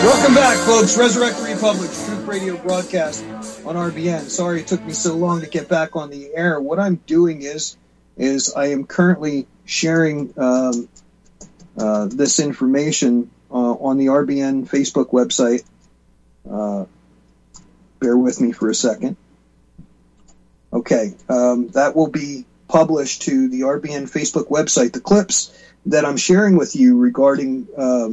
Welcome back, folks. Resurrect the Republic, Truth Radio broadcast on RBN. Sorry it took me so long to get back on the air. What I'm doing is I am currently sharing this information on the RBN Facebook website. Bear with me for a second. Okay, that will be published to the RBN Facebook website. The clips that I'm sharing with you regarding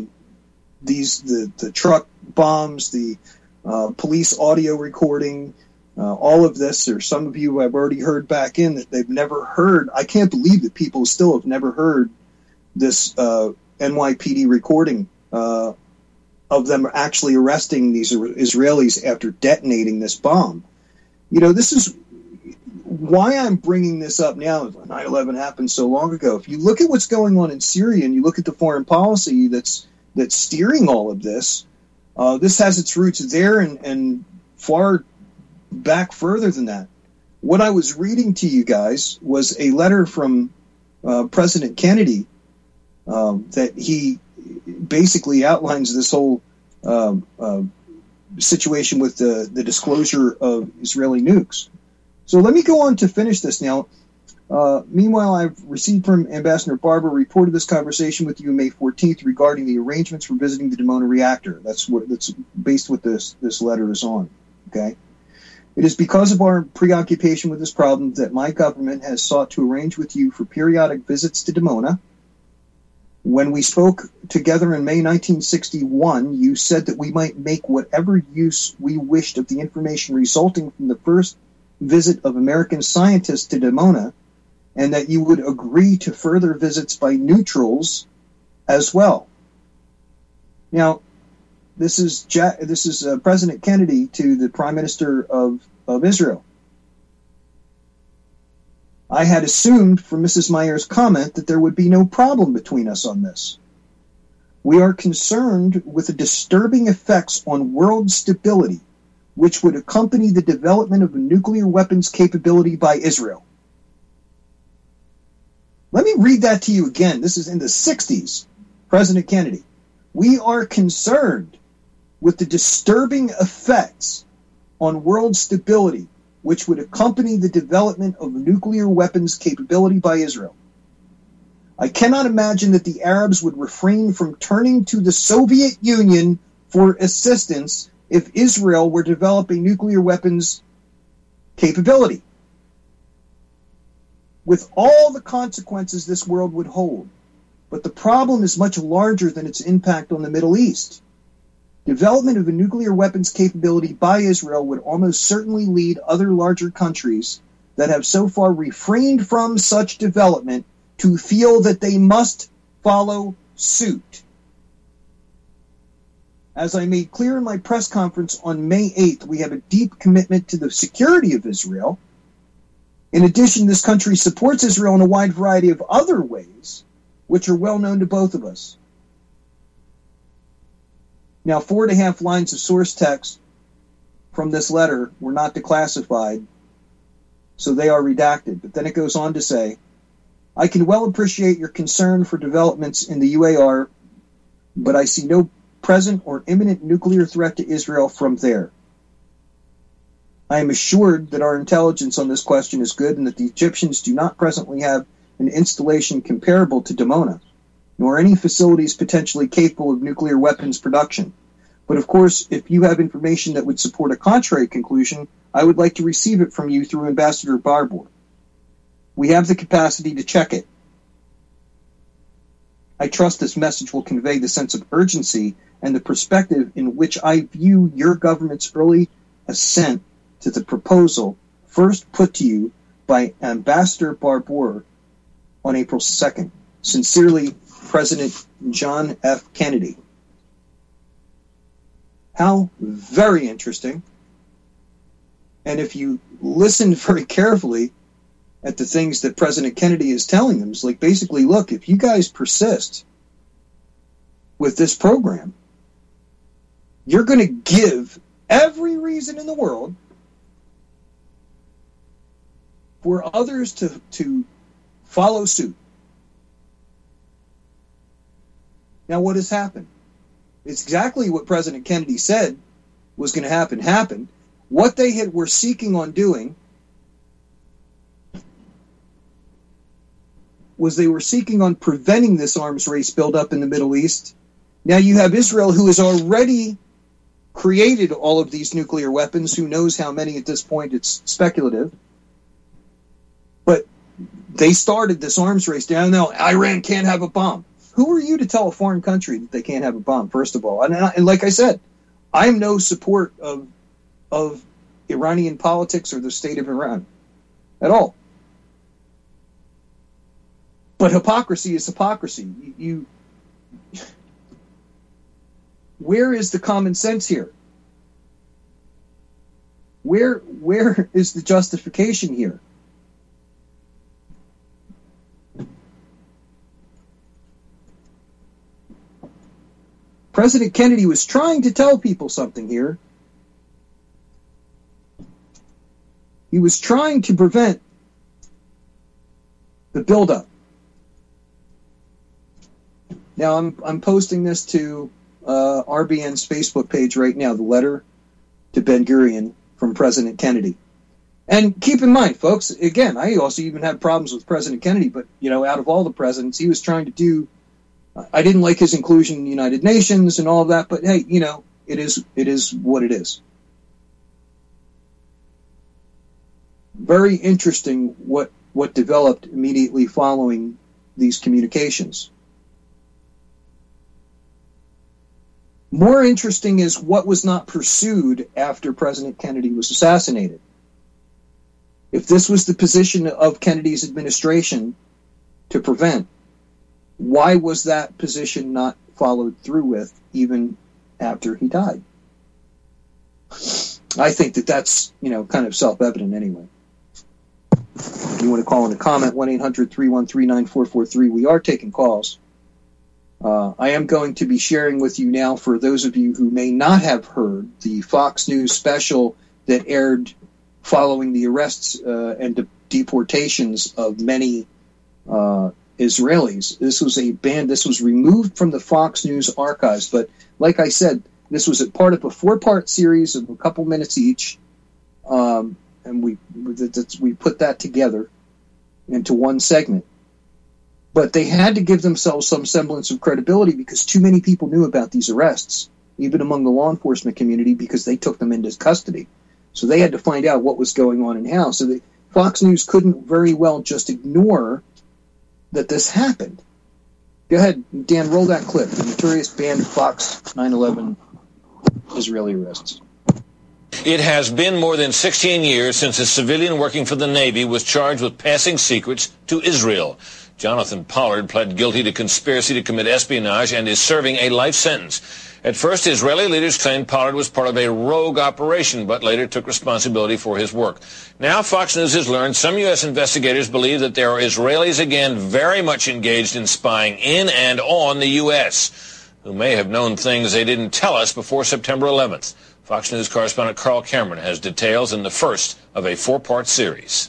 the truck bombs, the police audio recording, all of this, or some of you have already heard back in that they've never heard. I can't believe that people still have never heard this NYPD recording of them actually arresting these Israelis after detonating this bomb. You know, this is why I'm bringing this up now. 9/11 happened so long ago. If you look at what's going on in Syria and you look at the foreign policy that's steering all of this, this has its roots there and far back further than that. What I was reading to you guys was a letter from President Kennedy that he basically outlines this whole situation with the disclosure of Israeli nukes. So let me go on to finish this now. Meanwhile, I've received from Ambassador Barber a report of this conversation with you May 14th regarding the arrangements for visiting the Dimona reactor. That's based what this letter is on. Okay. It is because of our preoccupation with this problem that my government has sought to arrange with you for periodic visits to Dimona. When we spoke together in May 1961, you said that we might make whatever use we wished of the information resulting from the first visit of American scientists to Dimona, and that you would agree to further visits by neutrals as well. Now, this is President Kennedy to the Prime Minister of Israel. I had assumed from Mrs. Meyer's comment that there would be no problem between us on this. We are concerned with the disturbing effects on world stability which would accompany the development of a nuclear weapons capability by Israel. Let me read that to you again. This is in the 60s, President Kennedy. We are concerned with the disturbing effects on world stability which would accompany the development of a nuclear weapons capability by Israel. I cannot imagine that the Arabs would refrain from turning to the Soviet Union for assistance if Israel were developing nuclear weapons capability, with all the consequences this world would hold. But the problem is much larger than its impact on the Middle East. Development of a nuclear weapons capability by Israel would almost certainly lead other larger countries that have so far refrained from such development to feel that they must follow suit. As I made clear in my press conference on May 8th, we have a deep commitment to the security of Israel. In addition, this country supports Israel in a wide variety of other ways, which are well known to both of us. Now, 4.5 lines of source text from this letter were not declassified, so they are redacted. But then it goes on to say, I can well appreciate your concern for developments in the UAR, but I see no present or imminent nuclear threat to Israel from there. I am assured that our intelligence on this question is good and that the Egyptians do not presently have an installation comparable to Dimona, nor any facilities potentially capable of nuclear weapons production. But of course, if you have information that would support a contrary conclusion, I would like to receive it from you through Ambassador Barbour. We have the capacity to check it. I trust this message will convey the sense of urgency and the perspective in which I view your government's early assent to the proposal first put to you by Ambassador Barbour on April 2nd. Sincerely, President John F. Kennedy. How very interesting. And if you listen very carefully at the things that President Kennedy is telling them, it's like, basically, look, if you guys persist with this program, you're going to give every reason in the world for others to follow suit. Now, what has happened? It's exactly what President Kennedy said was going to happen happened. What they were seeking on doing was they were seeking on preventing this arms race buildup in the Middle East. Now you have Israel, who has already created all of these nuclear weapons. Who knows how many at this point? It's speculative. But they started this arms race. Now Iran can't have a bomb. Who are you to tell a foreign country that they can't have a bomb, first of all? And like I said, I am no support of Iranian politics or the state of Iran at all. But hypocrisy is hypocrisy. Where is the common sense here? Where is the justification here? President Kennedy was trying to tell people something here. He was trying to prevent the buildup. Now, I'm posting this to RBN's Facebook page right now, the letter to Ben-Gurion from President Kennedy. And keep in mind, folks, again, I also even had problems with President Kennedy, but, out of all the presidents, he was trying to do, I didn't like his inclusion in the United Nations and all of that, but hey, it is what it is. Very interesting what developed immediately following these communications. More interesting is what was not pursued after President Kennedy was assassinated. If this was the position of Kennedy's administration to prevent, why was that position not followed through with even after he died? I think that's, kind of self-evident anyway. If you want to call in a comment, 1-800-313-9443. We are taking calls. I am going to be sharing with you now, for those of you who may not have heard, the Fox News special that aired following the arrests and deportations of many Israelis. This was removed from the Fox News archives, but like I said, this was a part of a 4-part series of a couple minutes each, and we put that together into one segment. But they had to give themselves some semblance of credibility because too many people knew about these arrests, even among the law enforcement community, because they took them into custody. So they had to find out what was going on and how. So Fox News couldn't very well just ignore that this happened. Go ahead, Dan, roll that clip. The notorious banned Fox 9/11 Israeli arrests. It has been more than 16 years since a civilian working for the Navy was charged with passing secrets to Israel. Jonathan Pollard pled guilty to conspiracy to commit espionage and is serving a life sentence. At first, Israeli leaders claimed Pollard was part of a rogue operation, but later took responsibility for his work. Now, Fox News has learned some U.S. investigators believe that there are Israelis again very much engaged in spying in and on the U.S., who may have known things they didn't tell us before September 11th. Fox News correspondent Carl Cameron has details in the first of a 4-part series.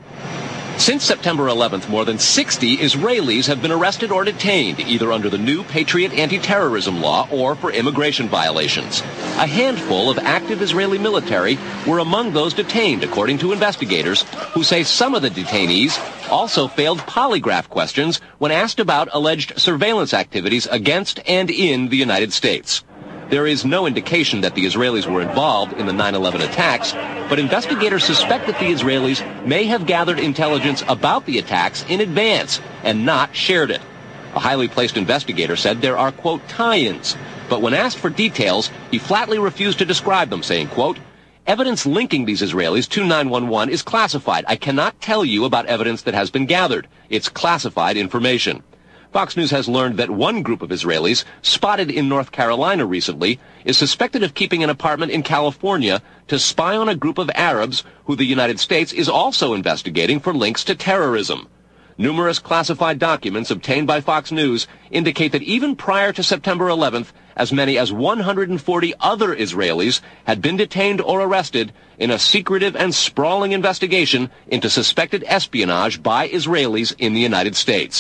Since September 11th, more than 60 Israelis have been arrested or detained, either under the new Patriot anti-terrorism law or for immigration violations. A handful of active Israeli military were among those detained, according to investigators, who say some of the detainees also failed polygraph questions when asked about alleged surveillance activities against and in the United States. There is no indication that the Israelis were involved in the 9/11 attacks, but investigators suspect that the Israelis may have gathered intelligence about the attacks in advance and not shared it. A highly placed investigator said there are, quote, tie-ins, but when asked for details, he flatly refused to describe them, saying, quote, evidence linking these Israelis to 9/11 is classified. I cannot tell you about evidence that has been gathered. It's classified information. Fox News has learned that one group of Israelis, spotted in North Carolina recently, is suspected of keeping an apartment in California to spy on a group of Arabs who the United States is also investigating for links to terrorism. Numerous classified documents obtained by Fox News indicate that even prior to September 11th, as many as 140 other Israelis had been detained or arrested in a secretive and sprawling investigation into suspected espionage by Israelis in the United States.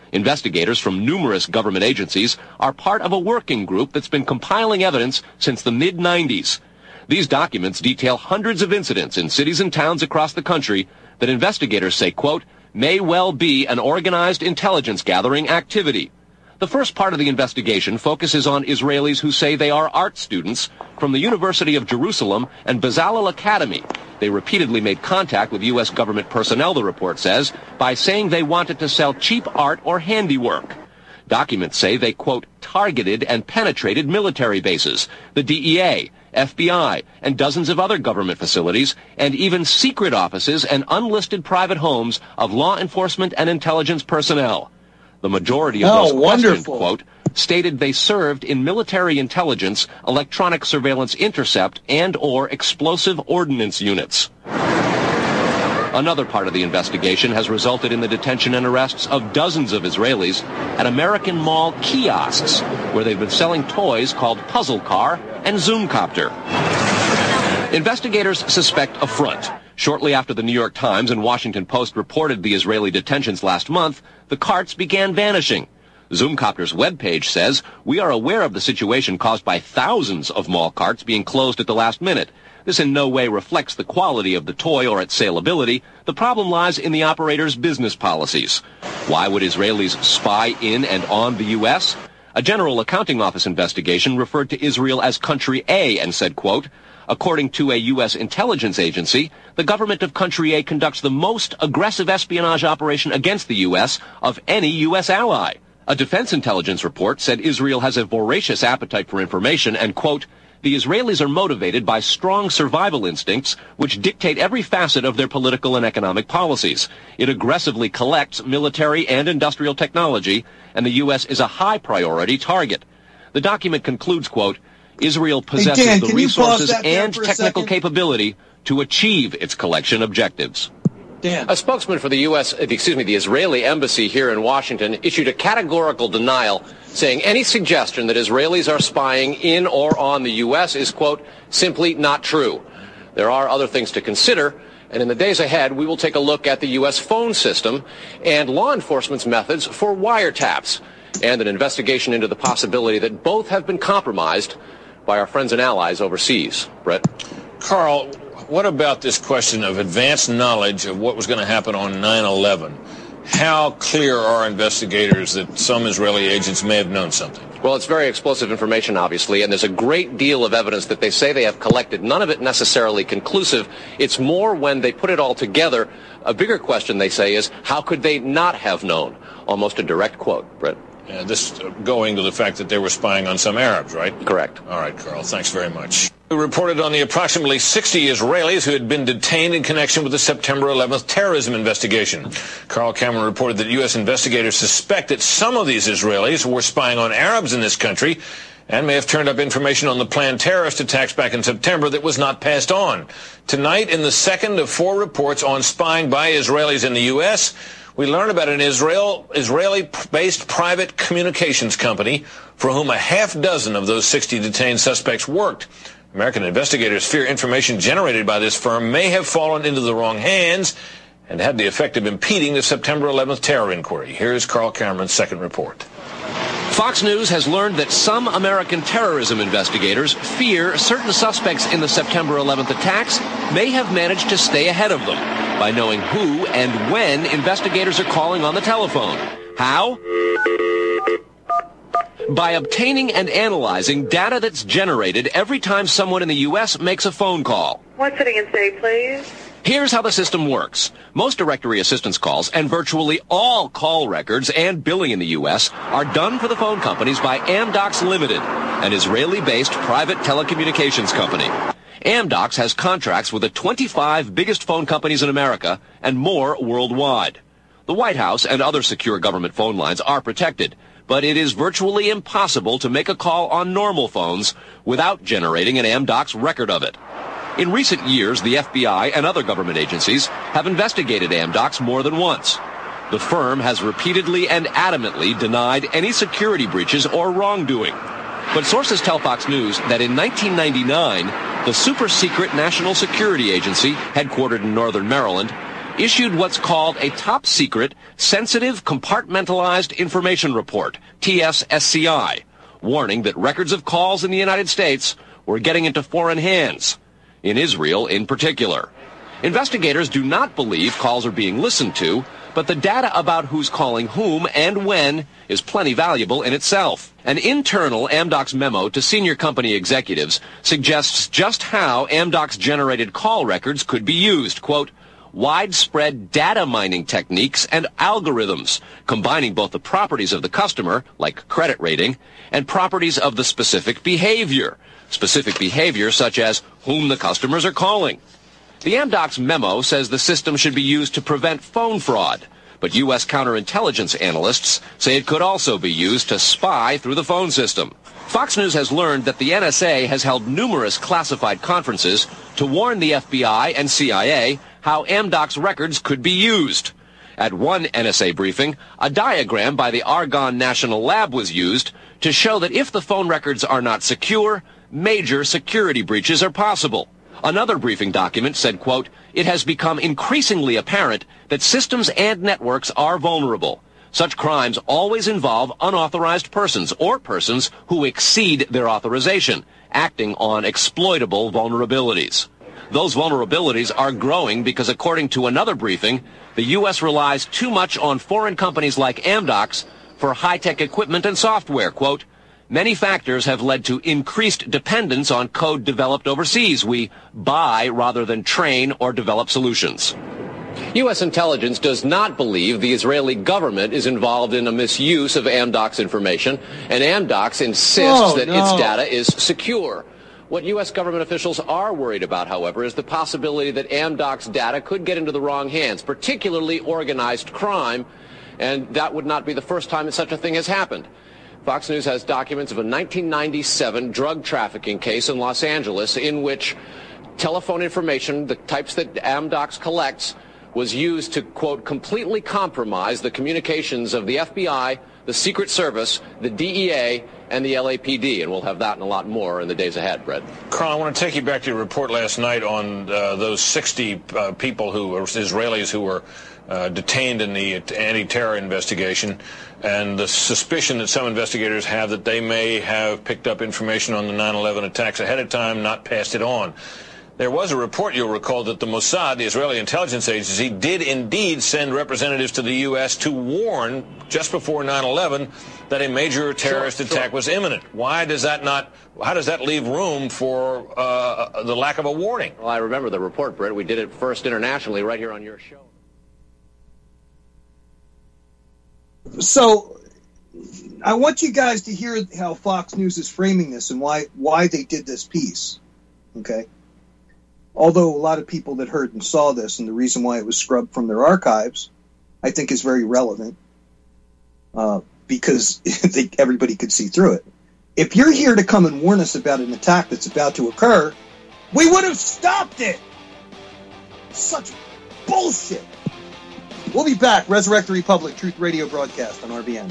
Investigators from numerous government agencies are part of a working group that's been compiling evidence since the mid-90s. These documents detail hundreds of incidents in cities and towns across the country that investigators say, quote, may well be an organized intelligence gathering activity. The first part of the investigation focuses on Israelis who say they are art students from the University of Jerusalem and Bezalel Academy. They repeatedly made contact with U.S. government personnel, the report says, by saying they wanted to sell cheap art or handiwork. Documents say they, quote, targeted and penetrated military bases, the DEA, FBI, and dozens of other government facilities, and even secret offices and unlisted private homes of law enforcement and intelligence personnel. The majority of those questioned, quote, stated they served in military intelligence, electronic surveillance intercept, and or explosive ordnance units. Another part of the investigation has resulted in the detention and arrests of dozens of Israelis at American Mall kiosks, where they've been selling toys called Puzzle Car and Zoomcopter. Investigators suspect a front. Shortly after the New York Times and Washington Post reported the Israeli detentions last month, the carts began vanishing. Zoomcopter's webpage says, we are aware of the situation caused by thousands of mall carts being closed at the last minute. This in no way reflects the quality of the toy or its saleability. The problem lies in the operator's business policies. Why would Israelis spy in and on the U.S.? A General Accounting Office investigation referred to Israel as Country A and said, quote, according to a U.S. intelligence agency, the government of Country A conducts the most aggressive espionage operation against the U.S. of any U.S. ally. A defense intelligence report said Israel has a voracious appetite for information and, quote, the Israelis are motivated by strong survival instincts which dictate every facet of their political and economic policies. It aggressively collects military and industrial technology, and the U.S. is a high priority target. The document concludes, quote, Israel possesses the resources and technical capability to achieve its collection objectives. Dan. A spokesman for the the Israeli embassy here in Washington issued a categorical denial saying any suggestion that Israelis are spying in or on the U.S. is, quote, simply not true. There are other things to consider, and in the days ahead, we will take a look at the U.S. phone system and law enforcement's methods for wiretaps, and an investigation into the possibility that both have been compromised by our friends and allies overseas. Brett? Carl, what about this question of advanced knowledge of what was going to happen on 9/11? How clear are investigators that some Israeli agents may have known something? Well, it's very explosive information, obviously, and there's a great deal of evidence that they say they have collected, none of it necessarily conclusive. It's more when they put it all together. A bigger question, they say, is how could they not have known? Almost a direct quote, Brett. This going to the fact that they were spying on some Arabs, right? Correct. All right, Carl, thanks very much. We reported on the approximately 60 Israelis who had been detained in connection with the September 11th terrorism investigation. Carl Cameron reported that U.S. investigators suspect that some of these Israelis were spying on Arabs in this country and may have turned up information on the planned terrorist attacks back in September that was not passed on. Tonight, in the second of 4 reports on spying by Israelis in the U.S., we learn about an Israeli-based private communications company for whom a half dozen of those 60 detained suspects worked. American investigators fear information generated by this firm may have fallen into the wrong hands and had the effect of impeding the September 11th terror inquiry. Here's Carl Cameron's second report. Fox News has learned that some American terrorism investigators fear certain suspects in the September 11th attacks may have managed to stay ahead of them by knowing who and when investigators are calling on the telephone. How? By obtaining and analyzing data that's generated every time someone in the U.S. makes a phone call. One sitting in city, please. Here's how the system works. Most directory assistance calls and virtually all call records and billing in the U.S. are done for the phone companies by Amdocs Limited, an Israeli-based private telecommunications company. Amdocs has contracts with the 25 biggest phone companies in America and more worldwide. The White House and other secure government phone lines are protected, but it is virtually impossible to make a call on normal phones without generating an Amdocs record of it. In recent years, the FBI and other government agencies have investigated Amdocs more than once. The firm has repeatedly and adamantly denied any security breaches or wrongdoing. But sources tell Fox News that in 1999, the super-secret National Security Agency, headquartered in northern Maryland, issued what's called a top-secret, sensitive, compartmentalized information report, TSSCI, warning that records of calls in the United States were getting into foreign hands, in Israel in particular. Investigators do not believe calls are being listened to, but the data about who's calling whom and when is plenty valuable in itself. An internal Amdocs memo to senior company executives suggests just how Amdocs generated call records could be used. Quote, widespread data mining techniques and algorithms, combining both the properties of the customer, like credit rating, and properties of the specific behavior such as whom the customers are calling. The Amdocs memo says the system should be used to prevent phone fraud, but U.S. counterintelligence analysts say it could also be used to spy through the phone system. Fox News has learned that the NSA has held numerous classified conferences to warn the FBI and CIA how Amdocs records could be used. At one NSA briefing, a diagram by the Argonne National Lab was used to show that if the phone records are not secure, major security breaches are possible. Another briefing document said, quote, it has become increasingly apparent that systems and networks are vulnerable. Such crimes always involve unauthorized persons or persons who exceed their authorization, acting on exploitable vulnerabilities. Those vulnerabilities are growing because, according to another briefing, the U.S. relies too much on foreign companies like Amdocs for high-tech equipment and software. Quote, many factors have led to increased dependence on code developed overseas. We buy rather than train or develop solutions. U.S. intelligence does not believe the Israeli government is involved in a misuse of Amdocs information, and Amdocs insists that its data is secure. What U.S. government officials are worried about, however, is the possibility that Amdocs data could get into the wrong hands, particularly organized crime, and that would not be the first time that such a thing has happened. Fox News has documents of a 1997 drug trafficking case in Los Angeles in which telephone information, the types that Amdocs collects, was used to, quote, completely compromise the communications of the FBI, the Secret Service, the DEA, and the LAPD. And we'll have that and a lot more in the days ahead, Brett. Carl, I want to take you back to your report last night on those 60 people who were Israelis who were detained in the anti-terror investigation, and the suspicion that some investigators have that they may have picked up information on the 9/11 attacks ahead of time, not passed it on. There was a report, you'll recall, that the Mossad, the Israeli intelligence agency, did indeed send representatives to the U.S. to warn just before 9/11 that a major terrorist attack was imminent. Why does that not? How does that leave room for the lack of a warning? Well, I remember the report, Brett. We did it first internationally right here on your show. So I want you guys to hear how Fox News is framing this and why they did this piece, okay? Although a lot of people that heard and saw this and the reason why it was scrubbed from their archives, I think is very relevant because everybody could see through it. If you're here to come and warn us about an attack that's about to occur, we would have stopped it! Such bullshit! We'll be back. Resurrect the Republic, Truth Radio broadcast on RBN.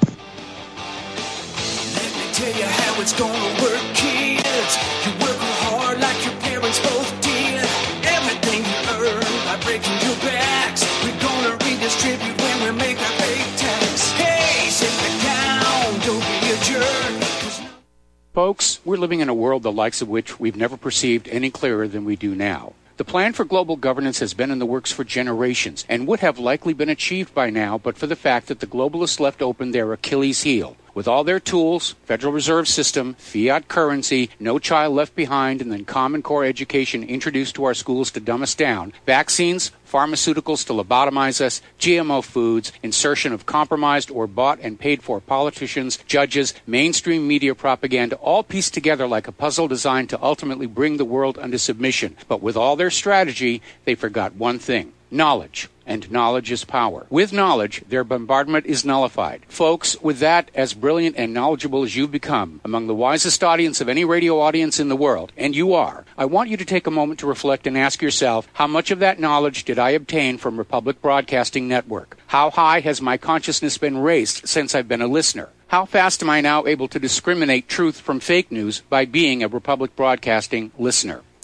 Let me tell you how it's gonna work, kids. You're working hard like your parents both did. Everything you earn by breaking your backs, we're gonna redistribute when we make our pay tax. Hey, sit down, don't be a jerk. Folks, we're living in a world the likes of which we've never perceived any clearer than we do now. The plan for global governance has been in the works for generations and would have likely been achieved by now but for the fact that the globalists left open their Achilles heel. With all their tools, Federal Reserve System, fiat currency, no child left behind, and then Common Core education introduced to our schools to dumb us down, vaccines, pharmaceuticals to lobotomize us, GMO foods, insertion of compromised or bought and paid for politicians, judges, mainstream media propaganda, all pieced together like a puzzle designed to ultimately bring the world under submission. But with all their strategy, they forgot one thing: knowledge. And knowledge is power. With knowledge, their bombardment is nullified. Folks, with that, as brilliant and knowledgeable as you've become, among the wisest audience of any radio audience in the world, and you are, I want you to take a moment to reflect and ask yourself, how much of that knowledge did I obtain from Republic Broadcasting Network? How high has my consciousness been raised since I've been a listener? How fast am I now able to discriminate truth from fake news by being a Republic Broadcasting listener?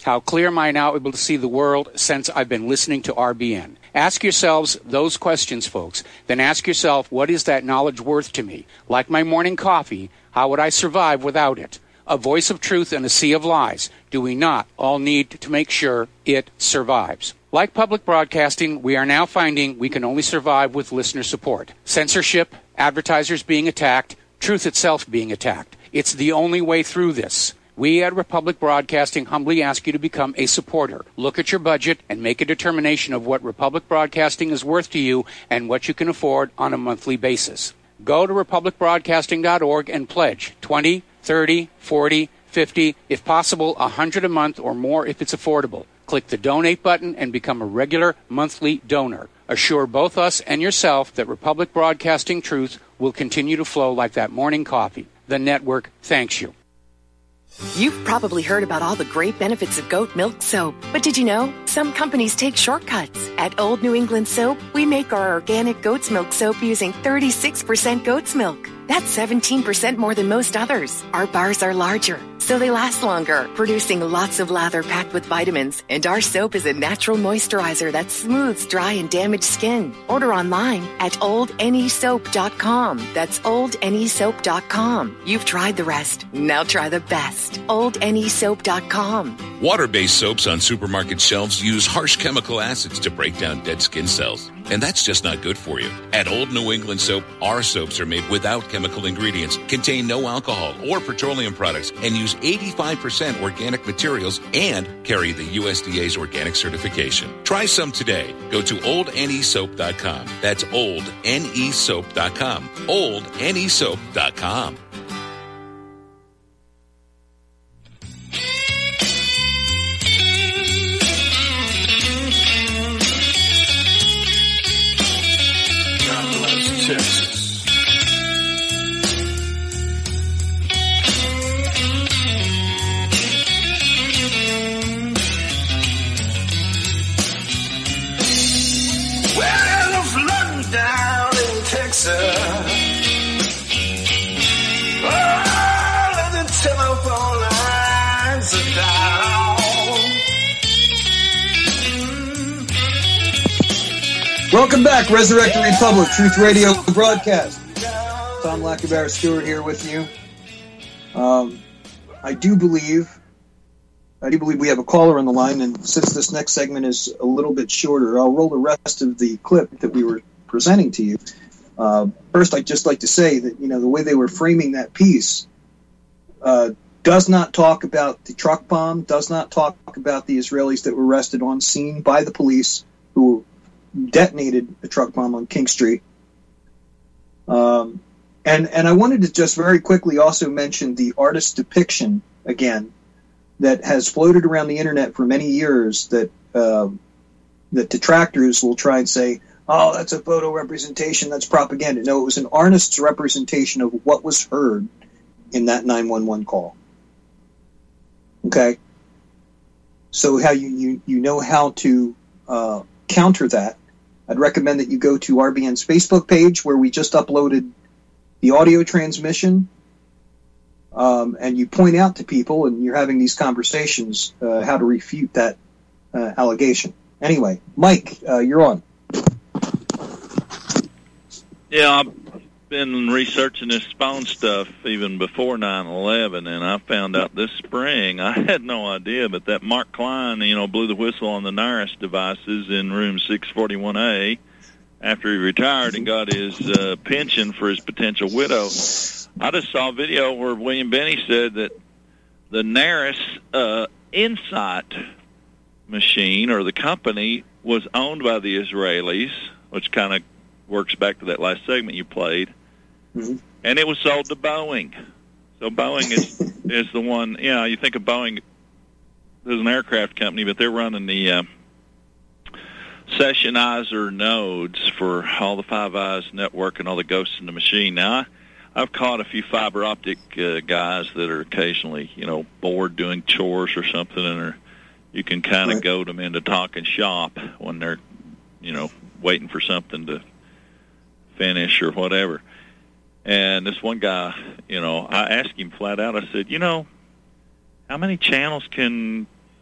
How clear am I now able to see the world since I've been listening to RBN? Ask yourselves those questions, folks. Then ask yourself, what is that knowledge worth to me? Like my morning coffee, how would I survive without it? A voice of truth in a sea of lies. Do we not all need to make sure it survives? Like public broadcasting, we are now finding we can only survive with listener support. Censorship, advertisers being attacked, truth itself being attacked. It's the only way through this. We at Republic Broadcasting humbly ask you to become a supporter. Look at your budget and make a determination of what Republic Broadcasting is worth to you and what you can afford on a monthly basis. Go to republicbroadcasting.org and pledge $20, $30, $40, $50, if possible, $100 a month or more if it's affordable. Click the donate button and become a regular monthly donor. Assure both us and yourself that Republic Broadcasting truth will continue to flow like that morning coffee. The network thanks you. You've probably heard about all the great benefits of goat milk soap, but did you know some companies take shortcuts? At Old New England Soap, we make our organic goat's milk soap using 36% goat's milk. That's 17% more than most others. Our bars are larger, so they last longer, producing lots of lather packed with vitamins. And our soap is a natural moisturizer that smooths dry and damaged skin. Order online at oldnesoap.com. That's oldnesoap.com. You've tried the rest. Now try the best. oldnesoap.com. Water-based soaps on supermarket shelves use harsh chemical acids to break down dead skin cells. And that's just not good for you. At Old New England Soap, our soaps are made without chemical ingredients, contain no alcohol or petroleum products, and use 85% organic materials and carry the USDA's organic certification. Try some today. Go to oldnesoap.com. That's oldnesoap.com. oldnesoap.com. Texas. Well, I'm flooding down in Texas. All of the telephone lines are down. Welcome back, Resurrected Republic, Truth Radio broadcast. Tom Lackabarra Stewart here with you. I do believe we have a caller on the line, and since this next segment is a little bit shorter, I'll roll the rest of the clip that we were presenting to you. First, I'd just like to say that, the way they were framing that piece does not talk about the truck bomb, does not talk about the Israelis that were arrested on scene by the police who detonated the truck bomb on King Street. And I wanted to just very quickly also mention the artist's depiction again that has floated around the internet for many years that detractors will try and say, oh, that's a photo representation, that's propaganda. No, it was an artist's representation of what was heard in that 911 call. Okay? So how you know how to counter that. I'd recommend that you go to RBN's Facebook page where we just uploaded the audio transmission, and you point out to people, and you're having these conversations, how to refute that allegation. Anyway, Mike, you're on. Yeah, I've been researching this phone stuff even before 9/11, and I found out this spring, I had no idea, but that Mark Klein, blew the whistle on the NARIS devices in room 641A after he retired and got his pension for his potential widow. I just saw a video where William Benny said that the NARIS Insight machine, or the company, was owned by the Israelis, which kind of works back to that last segment you played, and it was sold to Boeing. So Boeing is the one, you think of Boeing as an aircraft company, but they're running the sessionizer nodes for all the Five Eyes network and all the ghosts in the machine. Now, I've caught a few fiber optic guys that are occasionally, bored doing chores or something, and you can kind of goad them into talking shop when they're, waiting for something to finish or whatever. And this one guy, I asked him flat out, I said, how many channels can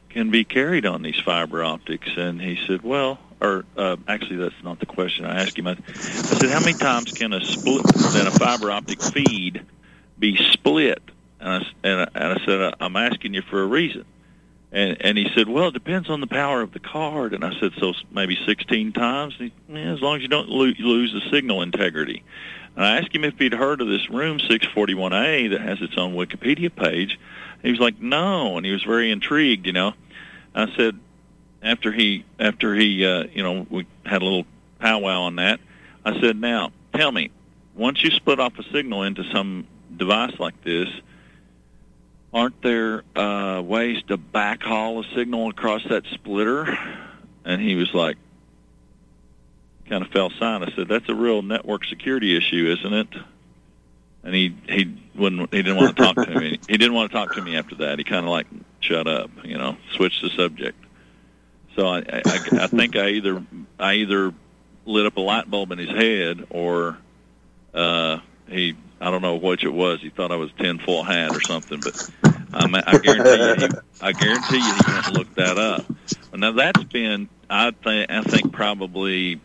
can be carried on these fiber optics? And he said, well, actually, that's not the question. I asked him. I said, how many times can a fiber optic feed be split? And I said, I'm asking you for a reason. And he said, well, it depends on the power of the card. And I said, so maybe 16 times? And as long as you don't lose the signal integrity. And I asked him if he'd heard of this room 641A that has its own Wikipedia page. He was like, no, and he was very intrigued, I said, after he we had a little powwow on that, I said, now, tell me, once you split off a signal into some device like this, aren't there ways to backhaul a signal across that splitter? And he was like, kind of fell silent. I said, that's a real network security issue, isn't it? And he didn't want to talk to me. He didn't want to talk to me after that. He kind of like shut up, switched the subject. So I think I either lit up a light bulb in his head, or I don't know which it was. He thought I was tinfoil hat or something. But I guarantee you he went and looked that up. Now that's been I think probably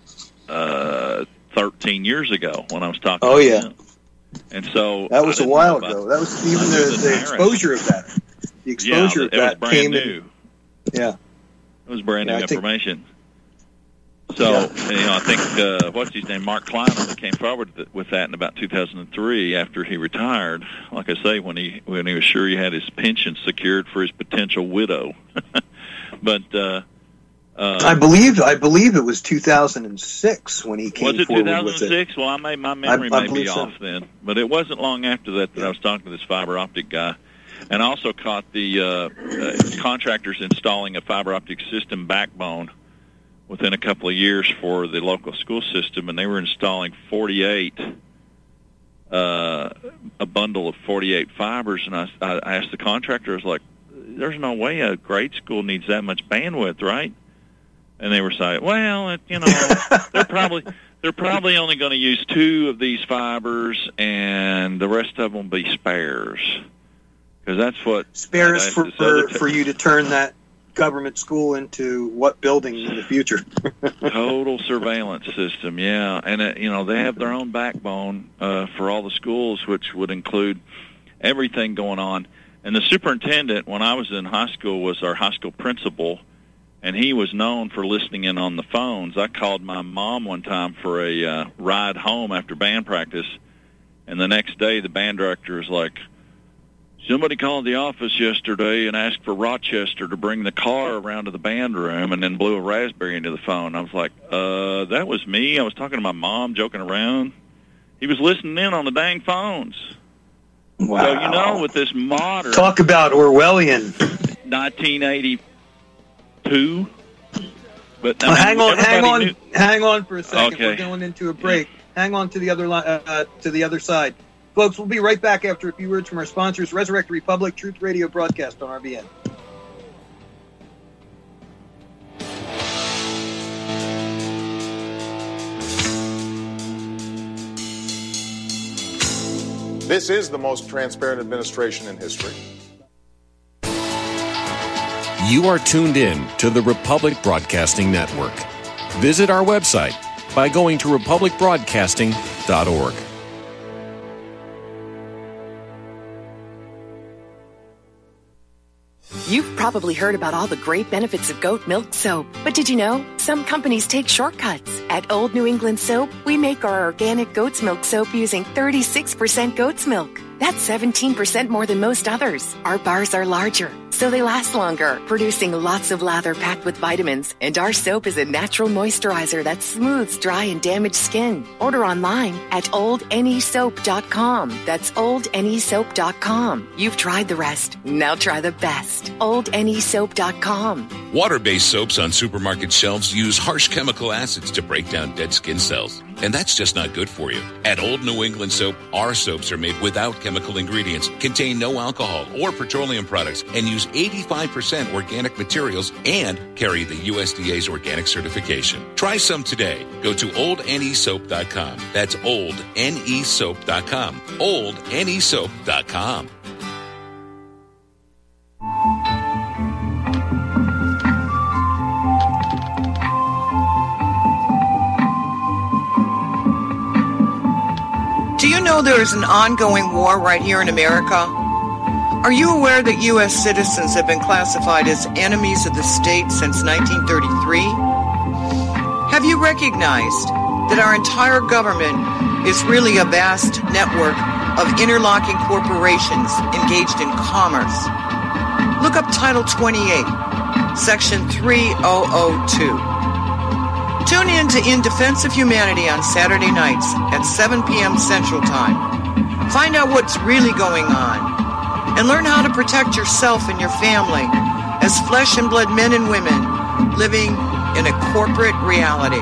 13 years ago when I was talking to him. And so that was a while ago. That was even the exposure of that. The exposure of that came new. It was brand new information. So I think what's his name, Mark Klein, only came forward with that in about 2003 after he retired. Like I say, when he was sure he had his pension secured for his potential widow. But I believe it was 2006 when he came forward with it. Was it 2006? Well, my memory may be off then. But it wasn't long after that I was talking to this fiber optic guy. And I also caught the contractors installing a fiber optic system backbone within a couple of years for the local school system, and they were installing 48, a bundle of 48 fibers. And I asked the contractor, I was like, there's no way a grade school needs that much bandwidth, right? And they were saying, well, they're probably only going to use 2 of these fibers, and the rest of them will be spares. Because that's what spares for you to turn that government school into what building in the future? Total surveillance system, yeah. And they have their own backbone for all the schools, which would include everything going on. And the superintendent, when I was in high school, was our high school principal, and he was known for listening in on the phones. I called my mom one time for a ride home after band practice, and the next day the band director was like, somebody called the office yesterday and asked for Rochester to bring the car around to the band room, and then blew a raspberry into the phone. I was like, that was me. I was talking to my mom, joking around. He was listening in on the dang phones. Wow. So, with this modern... Talk about Orwellian. 1982. But hang on for a second. Okay. We're going into a break. Hang on to the other side. Folks, we'll be right back after a few words from our sponsors, Resurrect Republic, Truth Radio broadcast on RBN. This is the most transparent administration in history. You are tuned in to the Republic Broadcasting Network. Visit our website by going to republicbroadcasting.org. You've probably heard about all the great benefits of goat milk soap. But did you know some companies take shortcuts? At Old New England Soap, we make our organic goat's milk soap using 36% goat's milk. That's 17% more than most others. Our bars are larger, so they last longer, producing lots of lather packed with vitamins. And our soap is a natural moisturizer that smooths dry and damaged skin. Order online at oldnesoap.com. That's oldnesoap.com. You've tried the rest. Now try the best. oldnesoap.com. Water-based soaps on supermarket shelves use harsh chemical acids to break down dead skin cells. And that's just not good for you. At Old New England Soap, our soaps are made without chemical ingredients, contain no alcohol or petroleum products, and use 85% organic materials and carry the USDA's organic certification. Try some today. Go to oldnesoap.com. That's oldnesoap.com. oldnesoap.com. know there is an ongoing war right here in America? Are you aware that U.S. citizens have been classified as enemies of the state since 1933? Have you recognized that our entire government is really a vast network of interlocking corporations engaged in commerce? Look up Title 28, Section 3002. Tune in to In Defense of Humanity on Saturday nights at 7 p.m. Central Time. Find out what's really going on and learn how to protect yourself and your family as flesh and blood men and women living in a corporate reality.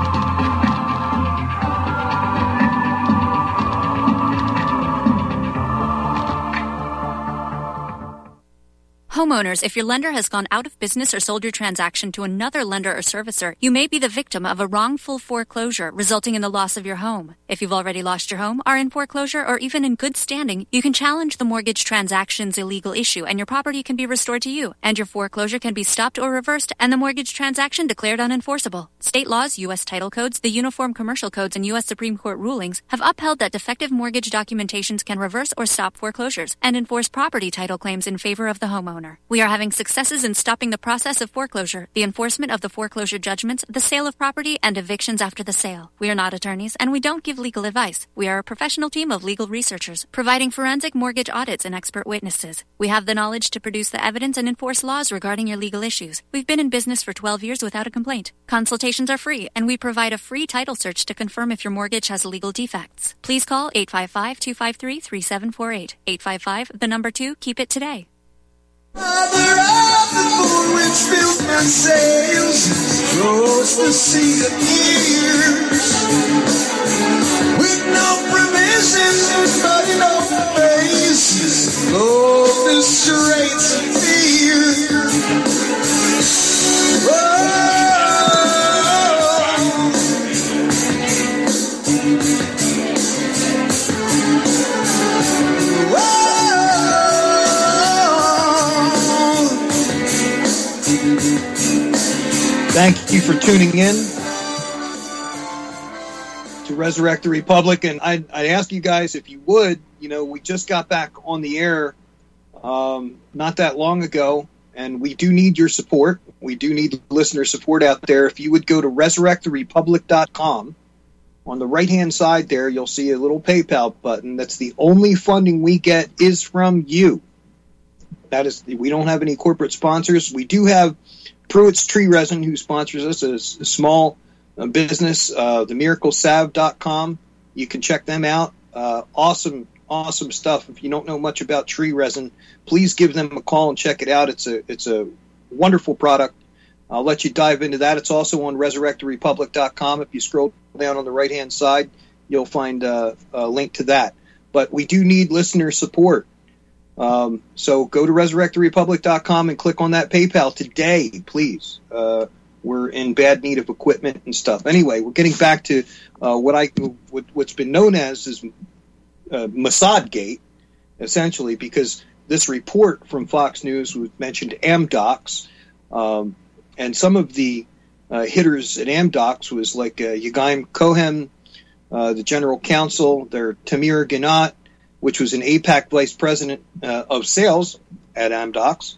Homeowners, if your lender has gone out of business or sold your transaction to another lender or servicer, you may be the victim of a wrongful foreclosure resulting in the loss of your home. If you've already lost your home, are in foreclosure, or even in good standing, you can challenge the mortgage transaction's illegal issue and your property can be restored to you, and your foreclosure can be stopped or reversed and the mortgage transaction declared unenforceable. State laws, U.S. title codes, the Uniform Commercial Codes, and U.S. Supreme Court rulings have upheld that defective mortgage documentations can reverse or stop foreclosures and enforce property title claims in favor of the homeowner. We are having successes in stopping the process of foreclosure, the enforcement of the foreclosure judgments, the sale of property, and evictions after the sale. We are not attorneys, and we don't give legal advice. We are a professional team of legal researchers, providing forensic mortgage audits and expert witnesses. We have the knowledge to produce the evidence and enforce laws regarding your legal issues. We've been in business for 12 years without a complaint. Consultations are free, and we provide a free title search to confirm if your mortgage has legal defects. Please call 855-253-3748. 855, the number 2, keep it today. Mother of the moon with filtered sails, close the sea of years, with no provisions but in open faces, over the straits of fear. Thank you for tuning in to Resurrect the Republic. And I'd ask you guys, if you would, we just got back on the air not that long ago, and we do need your support. We do need listener support out there. If you would go to resurrecttherepublic.com, on the right-hand side there, you'll see a little PayPal button. That's the only funding we get is from you. That is, we don't have any corporate sponsors. We do have Pruitt's Tree Resin, who sponsors us, a small business, themiraclesalve.com. You can check them out. Awesome stuff. If you don't know much about tree resin, please give them a call and check it out. It's a wonderful product. I'll let you dive into that. It's also on resurrecttherepublic.com. If you scroll down on the right-hand side, you'll find a link to that. But we do need listener support. So go to resurrecttherepublic.com and click on that PayPal today, please. We're in bad need of equipment and stuff. Anyway, we're getting back to what's been known as Mossad Gate, essentially, because this report from Fox News mentioned Amdocs, and some of the hitters at Amdocs was like Yagaim Cohen, the general counsel, their Tamir Ganat, which was an APAC vice president of sales at Amdocs,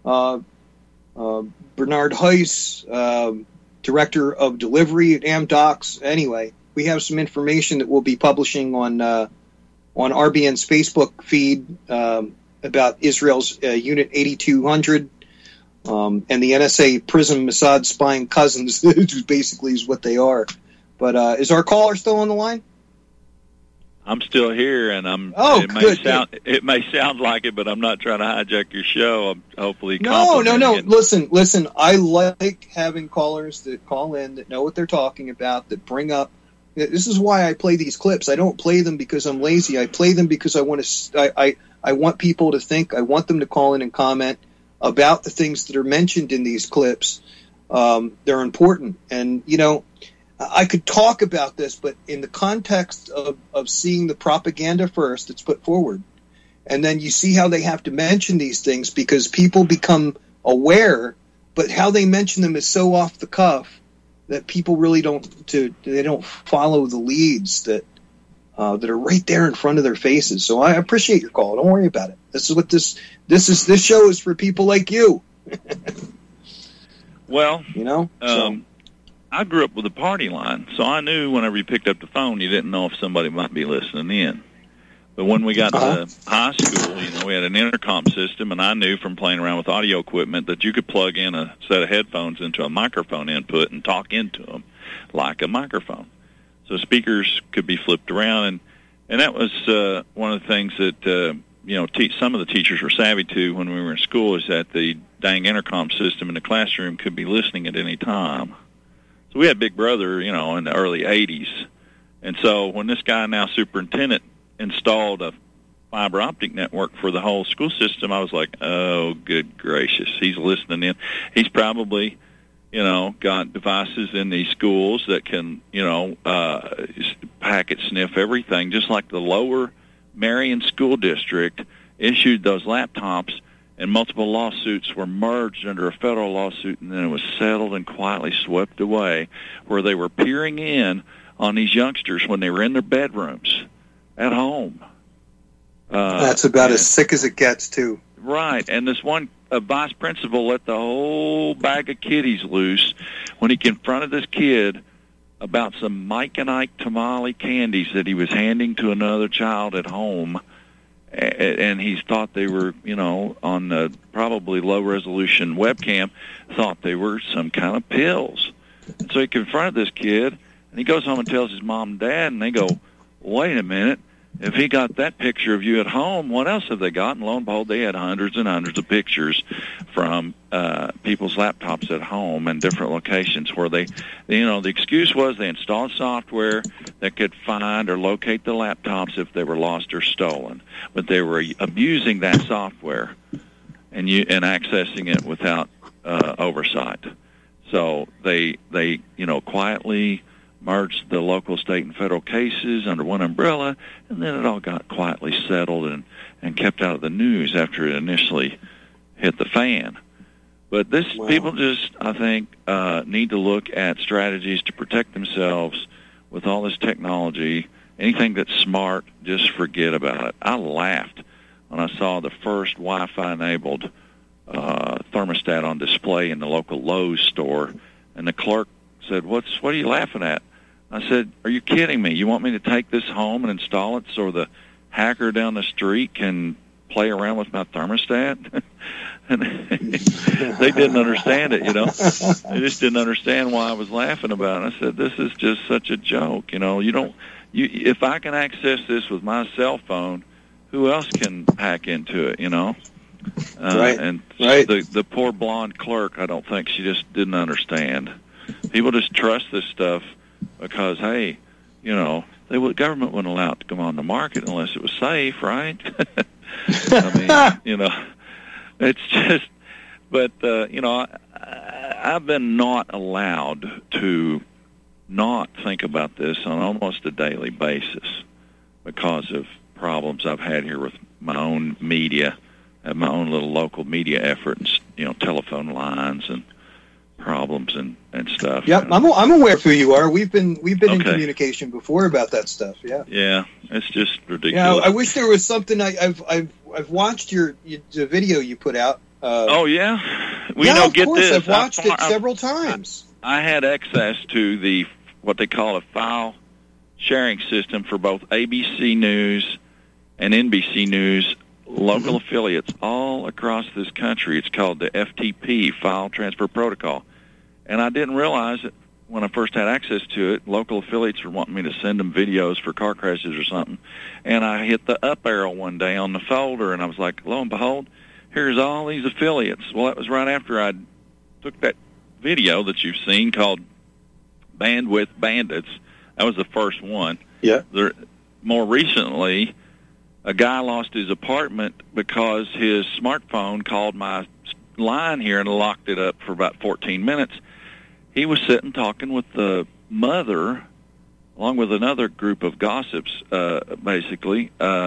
Bernard Heiss, director of delivery at Amdocs. Anyway, we have some information that we'll be publishing on RBN's Facebook feed about Israel's Unit 8200 and the NSA PRISM Mossad spying cousins, which basically is what they are. But is our caller still on the line? I'm still here, and it may sound like it, but I'm not trying to hijack your show. I'm hopefully No. Listen. I like having callers that call in that know what they're talking about, that bring up. This is why I play these clips. I don't play them because I'm lazy. I play them because I want to. I want people to think. I want them to call in and comment about the things that are mentioned in these clips. They're important, and I could talk about this, but in the context of seeing the propaganda first, it's put forward. And then you see how they have to mention these things because people become aware, but how they mention them is so off the cuff that people really don't follow the leads that that are right there in front of their faces. So I appreciate your call. Don't worry about it. This is what this show is for, people like you. Well, so. I grew up with a party line, so I knew whenever you picked up the phone, you didn't know if somebody might be listening in. But when we got to high school, we had an intercom system, and I knew from playing around with audio equipment that you could plug in a set of headphones into a microphone input and talk into them like a microphone. So speakers could be flipped around, and that was one of the things that some of the teachers were savvy to when we were in school, is that the dang intercom system in the classroom could be listening at any time. So we had Big Brother, in the early 80s. And so when this guy, now superintendent, installed a fiber optic network for the whole school system, I was like, oh, good gracious, he's listening in. He's probably, got devices in these schools that can, packet sniff everything, just like the Lower Marion School District issued those laptops, and multiple lawsuits were merged under a federal lawsuit, and then it was settled and quietly swept away, where they were peering in on these youngsters when they were in their bedrooms at home. That's about as sick as it gets, too. Right, and this one vice principal let the whole bag of kiddies loose when he confronted this kid about some Mike and Ike tamale candies that he was handing to another child at home. And he thought they were, on the probably low-resolution webcam, thought they were some kind of pills. And so he confronted this kid, and he goes home and tells his mom and dad, and they go, wait a minute, if he got that picture of you at home, what else have they got? And lo and behold, they had hundreds and hundreds of pictures from people's laptops at home and different locations where the excuse was they installed software that could find or locate the laptops if they were lost or stolen. But they were abusing that software and accessing it without oversight. So they quietly merged the local, state, and federal cases under one umbrella, and then it all got quietly settled and kept out of the news after it initially hit the fan. But people just, I think, need to look at strategies to protect themselves with all this technology. Anything that's smart, just forget about it. I laughed when I saw the first Wi-Fi-enabled thermostat on display in the local Lowe's store, and the clerk said, "What are you laughing at?" I said, "Are you kidding me? You want me to take this home and install it so the hacker down the street can play around with my thermostat?" And they didn't understand it, They just didn't understand why I was laughing about it. I said, "This is just such a joke, if I can access this with my cell phone, who else can hack into it, Right. And right. The poor blonde clerk, I don't think she just didn't understand. People just trust this stuff because, hey, the government wouldn't allow it to come on the market unless it was safe, right? I mean, it's just, but, I've been not allowed to not think about this on almost a daily basis because of problems I've had here with my own media, and my own little local media effort, and, telephone lines and problems and stuff. Yep, I'm aware of who you are. We've been in communication before about that stuff. Yeah. Yeah, it's just ridiculous. Yeah, I wish there was something. I've watched the video you put out. Oh yeah, of get course. this. I've watched it several times. I had access to what they call a file sharing system for both ABC News and NBC News local affiliates all across this country. It's called the FTP, File Transfer Protocol. And I didn't realize it when I first had access to it. Local affiliates were wanting me to send them videos for car crashes or something. And I hit the up arrow one day on the folder, and I was like, lo and behold, here's all these affiliates. Well, that was right after I took that video that you've seen called Bandwidth Bandits. That was the first one. Yeah. More recently, a guy lost his apartment because his smartphone called my line here and locked it up for about 14 minutes. He was sitting talking with the mother, along with another group of gossips, basically.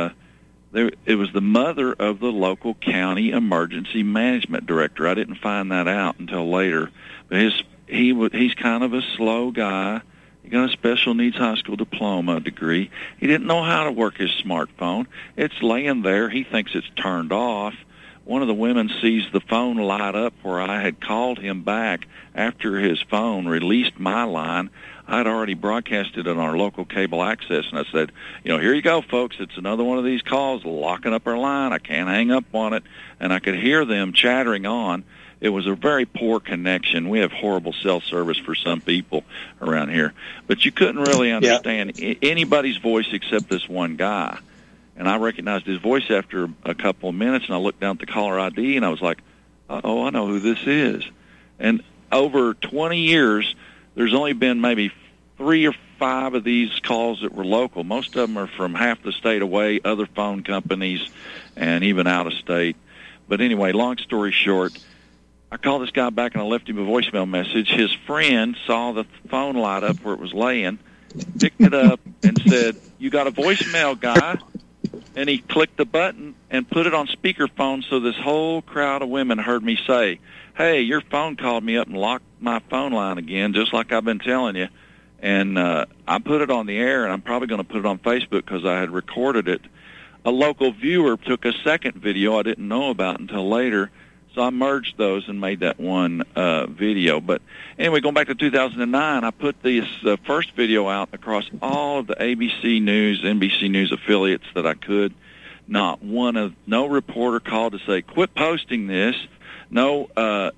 It was the mother of the local county emergency management director. I didn't find that out until later. But he's kind of a slow guy. He got a special needs high school diploma degree. He didn't know how to work his smartphone. It's laying there. He thinks it's turned off. One of the women sees the phone light up where I had called him back after his phone released my line. I'd already broadcasted on our local cable access, and I said, here you go, folks. It's another one of these calls locking up our line. I can't hang up on it. And I could hear them chattering on. It was a very poor connection. We have horrible cell service for some people around here. But you couldn't really understand anybody's voice except this one guy. And I recognized his voice after a couple of minutes, and I looked down at the caller ID, and I was like, uh-oh, I know who this is. And over 20 years, there's only been maybe 3 or 5 of these calls that were local. Most of them are from half the state away, other phone companies, and even out of state. But anyway, long story short, I called this guy back and I left him a voicemail message. His friend saw the phone light up where it was laying, picked it up, and said, "You got a voicemail, guy?" And he clicked the button and put it on speakerphone so this whole crowd of women heard me say, "Hey, your phone called me up and locked my phone line again, just like I've been telling you." And I put it on the air, and I'm probably going to put it on Facebook because I had recorded it. A local viewer took a second video I didn't know about until later, so I merged those and made that one video. But anyway, going back to 2009, I put this first video out across all of the ABC News, NBC News affiliates that I could. No reporter called to say, "Quit posting this." No,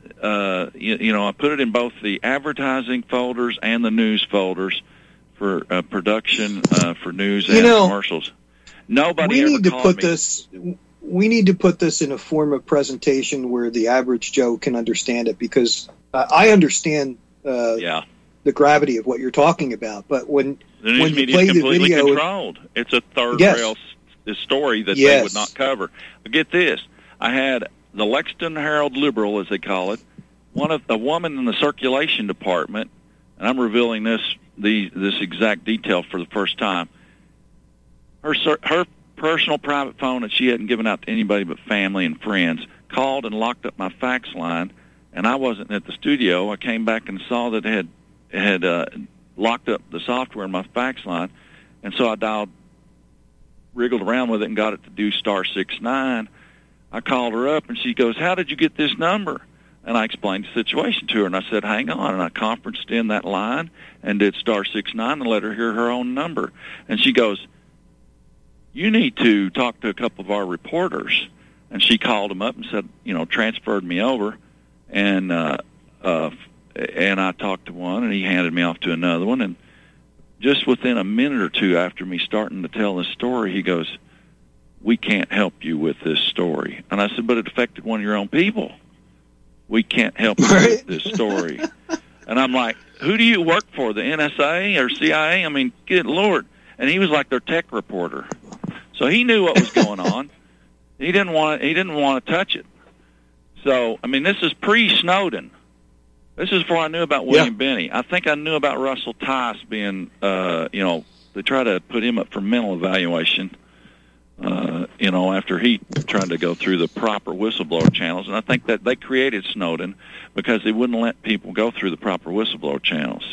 I put it in both the advertising folders and the news folders for production for news and commercials. Nobody ever called me. We need to put this in a form of presentation where the average Joe can understand it, because I understand the gravity of what you're talking about. But when the news you media play is completely the video, controlled. It's a third rail story that they would not cover. But get this: I had the Lexington Herald Liberal, as they call it, a woman in the circulation department, and I'm revealing this exact detail for the first time. Her personal private phone that she hadn't given out to anybody but family and friends called and locked up my fax line, and I wasn't at the studio. I came back and saw that it had locked up the software in my fax line, and so I wriggled around with it and got it to do *69. I called her up, and she goes, "How did you get this number?" And I explained the situation to her, and I said, "Hang on," and I conferenced in that line and did *69 and let her hear her own number. And she goes, "You need to talk to a couple of our reporters." And she called them up and said, transferred me over, and I talked to one, and he handed me off to another one. And just within a minute or two after me starting to tell this story, he goes, "We can't help you with this story." And I said, "But it affected one of your own people. We can't help you with this story." And I'm like, "Who do you work for, the NSA or CIA? I mean, good Lord." And he was like their tech reporter. So he knew what was going on. He didn't want to touch it. So, I mean, this is pre-Snowden. This is before I knew about William Binney. I think I knew about Russell Tice being, they try to put him up for mental evaluation, after he tried to go through the proper whistleblower channels. And I think that they created Snowden because they wouldn't let people go through the proper whistleblower channels.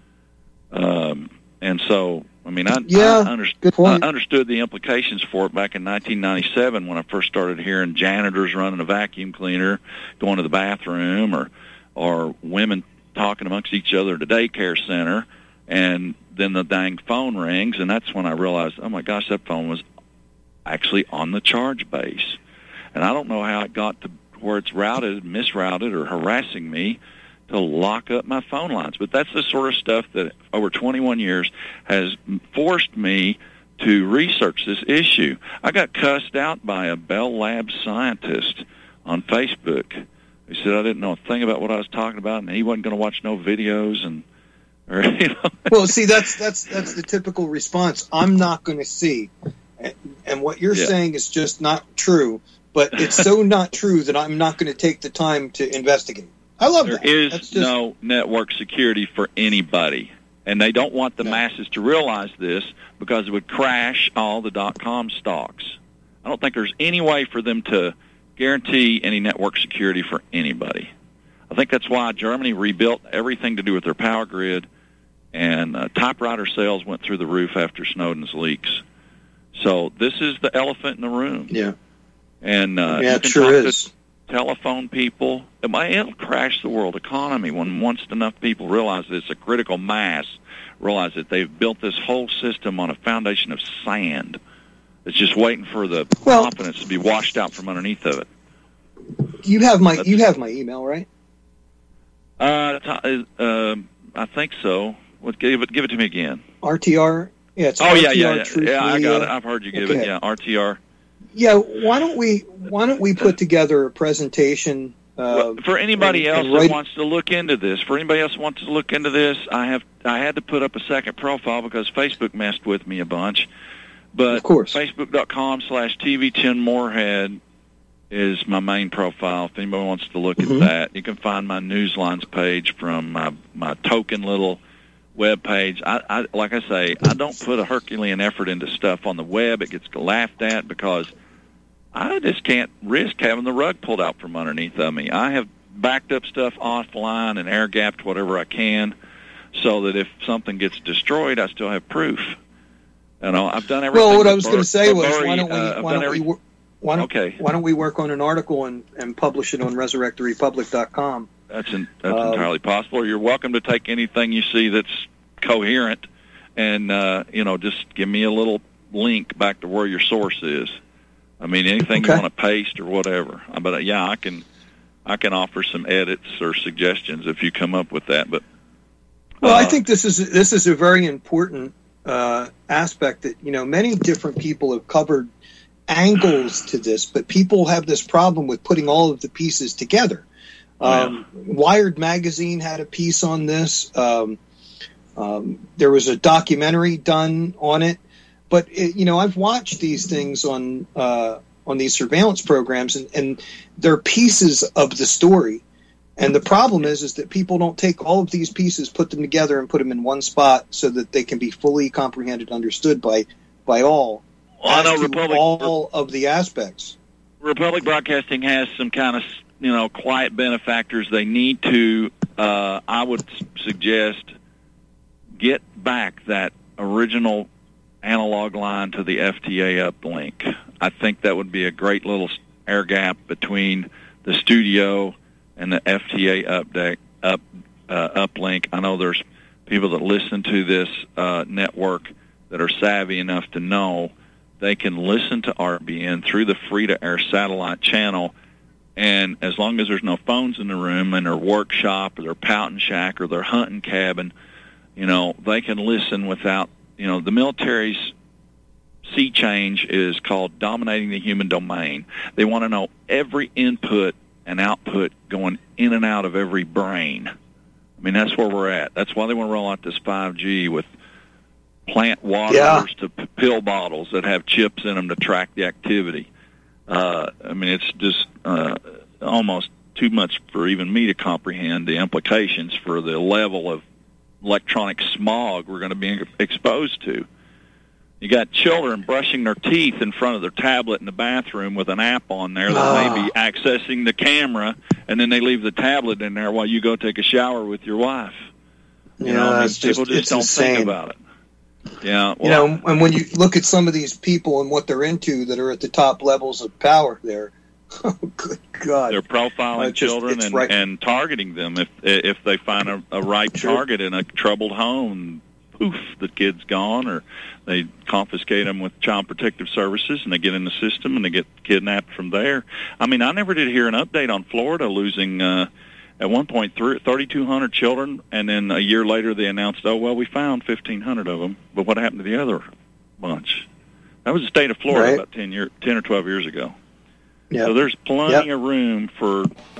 And so, I mean, I understood the implications for it back in 1997 when I first started hearing janitors running a vacuum cleaner, going to the bathroom, or women talking amongst each other at a daycare center, and then the dang phone rings, and that's when I realized, oh my gosh, that phone was actually on the charge base. And I don't know how it got to where it's misrouted, or harassing me to lock up my phone lines. But that's the sort of stuff that over 21 years has forced me to research this issue. I got cussed out by a Bell Labs scientist on Facebook. He said I didn't know a thing about what I was talking about, and he wasn't going to watch no videos. Well, see, that's the typical response. I'm not going to see. And what you're saying is just not true, but it's so not true that I'm not going to take the time to investigate. I love that. There is no network security for anybody, and they don't want the masses to realize this because it would crash all the .com stocks. I don't think there's any way for them to guarantee any network security for anybody. I think that's why Germany rebuilt everything to do with their power grid and typewriter sales went through the roof after Snowden's leaks. So this is the elephant in the room. Yeah. And it sure is. Telephone people. It'll crash the world economy when once enough people realize that it's a critical mass, realize that they've built this whole system on a foundation of sand. It's just waiting for the confidence to be washed out from underneath of it. You have my email, right? I think so. Give it to me again. RTR. Yeah. It's RTR yeah. I got it. I've heard you give it. Yeah, RTR. Yeah. Why don't we put together a presentation? For anybody else that wants to look into this, I had to put up a second profile because Facebook messed with me a bunch. But of course, Facebook.com/TV10Moorhead is my main profile. If anybody wants to look at that, you can find my Newslines page from my token little web page. I like I say, I don't put a Herculean effort into stuff on the web. It gets laughed at because I just can't risk having the rug pulled out from underneath of me. I have backed up stuff offline and air-gapped whatever I can so that if something gets destroyed, I still have proof. You know, I've done everything. Well, what I was going to say was, why don't we work on an article and publish it on ResurrectTheRepublic.com? That's entirely possible. Or you're welcome to take anything you see that's coherent and just give me a little link back to where your source is. I mean, anything you want to paste or whatever. But yeah, I can offer some edits or suggestions if you come up with that. But I think this is a very important aspect that many different people have covered angles to this, but people have this problem with putting all of the pieces together. Wired magazine had a piece on this. There was a documentary done on it, but I've watched these things on these surveillance programs, and they're pieces of the story. And the problem is that people don't take all of these pieces, put them together, and put them in one spot so that they can be fully comprehended, understood by all. Well, I know all of the aspects. Republic Broadcasting has some kind of quiet benefactors. They need to. I would suggest get back that original analog line to the FTA uplink. I think that would be a great little air gap between the studio and the FTA uplink. I know there's people that listen to this network that are savvy enough to know they can listen to RBN through the free-to-air satellite channel, and as long as there's no phones in the room and their workshop or their pouting shack or their hunting cabin, they can listen without, the military's sea change is called dominating the human domain. They want to know every input and output going in and out of every brain. I mean, that's where we're at. That's why they want to roll out this 5G with plant waters to pill bottles that have chips in them to track the activity. I mean, it's just almost too much for even me to comprehend the implications for the level of electronic smog we're going to be exposed to. You got children brushing their teeth in front of their tablet in the bathroom with an app on there that may be accessing the camera, and then they leave the tablet in there while you go take a shower with your wife. People just don't think about it. Yeah, well, and when you look at some of these people and what they're into that are at the top levels of power there, oh, good God. They're profiling children and targeting them if they find a right target in a troubled home. Poof, the kid's gone, or they confiscate them with Child Protective Services, and they get in the system, and they get kidnapped from there. I mean, I never did hear an update on Florida losing, at one point, 3,200 children, and then a year later they announced, we found 1,500 of them, but what happened to the other bunch? That was the state of Florida about 10 or 12 years ago. Yep. So there's plenty of room for,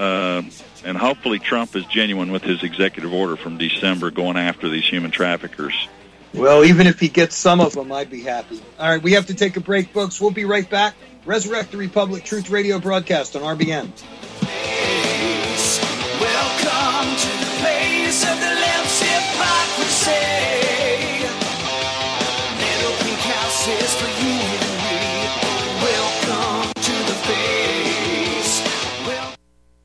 and hopefully Trump is genuine with his executive order from December going after these human traffickers. Well, even if he gets some of them, I'd be happy. All right, we have to take a break, folks. We'll be right back. Resurrect the Republic Truth Radio broadcast on RBN. Welcome to the place of the left's hypocrisy. Little pink houses for you and me. Welcome to the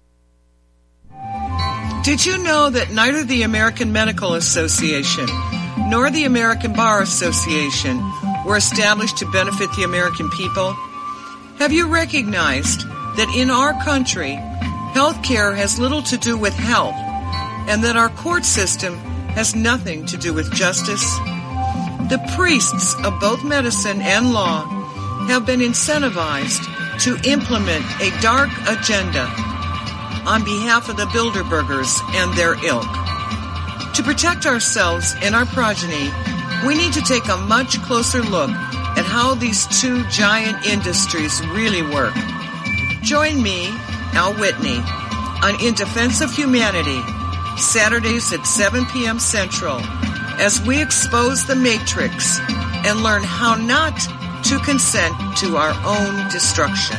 face. Did you know that neither the American Medical Association nor the American Bar Association were established to benefit the American people? Have you recognized that in our country, health care has little to do with health, and that our court system has nothing to do with justice? The priests of both medicine and law have been incentivized to implement a dark agenda on behalf of the Bilderbergers and their ilk. To protect ourselves and our progeny, we need to take a much closer look at how these two giant industries really work. Join me, Al Whitney, on In Defense of Humanity, Saturdays at 7 p.m. Central, as we expose the Matrix and learn how not to consent to our own destruction.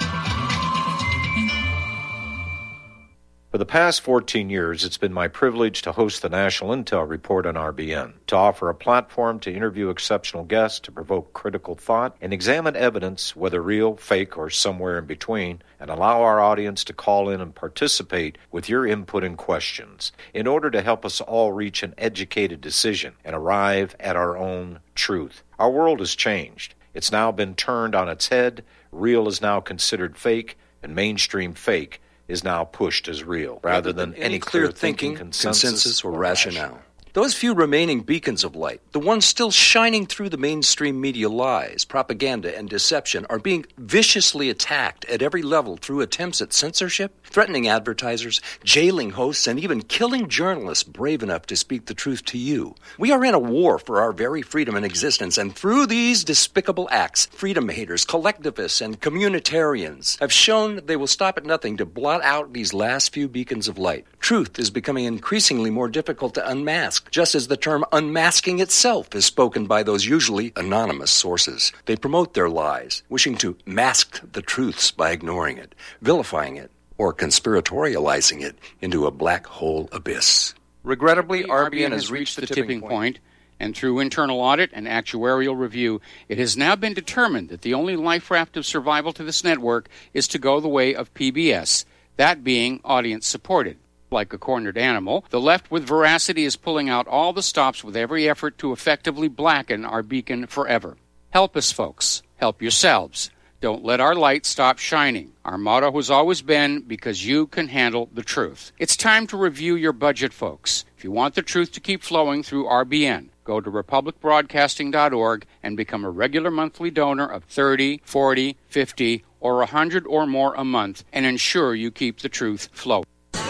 For the past 14 years, it's been my privilege to host the National Intel Report on RBN, to offer a platform to interview exceptional guests, to provoke critical thought, and examine evidence, whether real, fake, or somewhere in between, and allow our audience to call in and participate with your input and questions in order to help us all reach an educated decision and arrive at our own truth. Our world has changed. It's now been turned on its head. Real is now considered fake, and mainstream fake is now pushed as real, rather than any clear thinking, consensus, or rationale. Those few remaining beacons of light, the ones still shining through the mainstream media lies, propaganda, and deception, are being viciously attacked at every level through attempts at censorship, threatening advertisers, jailing hosts, and even killing journalists brave enough to speak the truth to you. We are in a war for our very freedom and existence, and through these despicable acts, freedom haters, collectivists, and communitarians have shown they will stop at nothing to blot out these last few beacons of light. Truth is becoming increasingly more difficult to unmask, just as the term unmasking itself is spoken by those usually anonymous sources. They promote their lies, wishing to mask the truths by ignoring it, vilifying it, or conspiratorializing it into a black hole abyss. Regrettably, RBN has reached the tipping point, and through internal audit and actuarial review, it has now been determined that the only life raft of survival to this network is to go the way of PBS, that being audience-supported. Like a cornered animal, the left with veracity is pulling out all the stops with every effort to effectively blacken our beacon forever. Help us, folks. Help yourselves. Don't let our light stop shining. Our motto has always been, because you can handle the truth. It's time to review your budget, folks. If you want the truth to keep flowing through RBN, go to republicbroadcasting.org and become a regular monthly donor of $30, $40, $50, or $100 or more a month, and ensure you keep the truth flowing.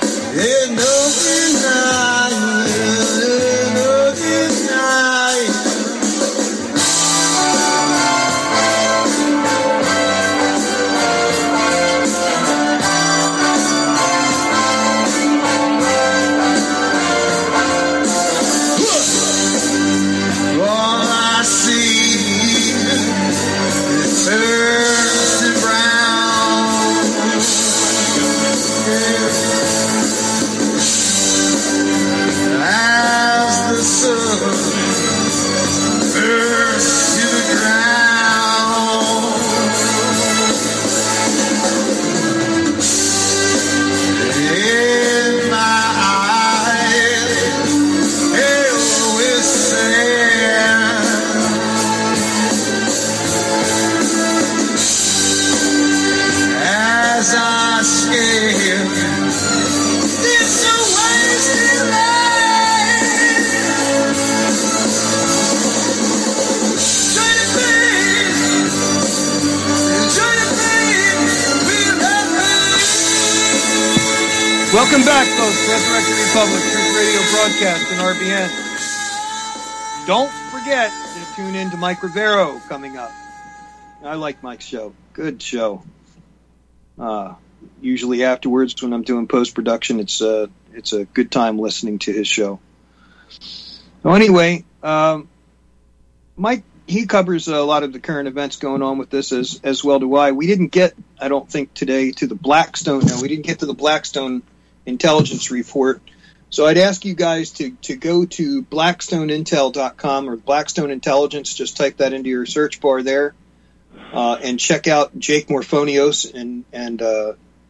Ain't no denying, no denying. All I see is turns to brown. As the sun burns to the ground, in my eyes, hell is sand. As I scale this wasted life, join the Welcome back, folks. Resurrected Republic, Truth Radio broadcast and RBN. Don't forget to tune in to Mike Rivero coming up. I like Mike's show. Good show. Usually afterwards, when I'm doing post-production, it's a good time listening to his show. So anyway, Mike, he covers a lot of the current events going on with this, as well do I. We didn't get, I don't think, today to the Blackstone. No, we didn't get to the Blackstone intelligence report. So I'd ask you guys to go to blackstoneintel.com or Blackstone Intelligence. Just type that into your search bar there, and check out Jake Morphonios